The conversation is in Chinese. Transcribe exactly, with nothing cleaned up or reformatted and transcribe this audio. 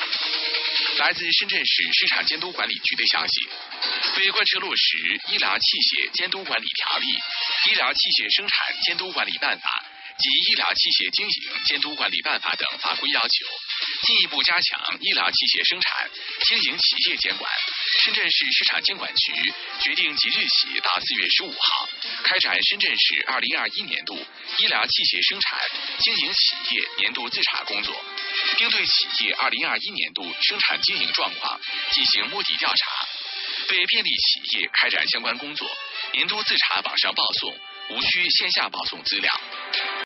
来自深圳市市场监督管理局的消息，为贯彻落实《医疗器械监督管理条例》、《医疗器械生产监督管理办法》及《医疗器械经营监督管理办法》等法规要求，进一步加强医疗器械生产经营企业监管。深圳市市场监管局决定即日起到四月十五号，开展深圳市二零二一年度医疗器械生产经营企业年度自查工作，并对企业二零二一年度生产经营状况进行摸底调查。为便利企业开展相关工作，年度自查网上报送，无需线下报送资料。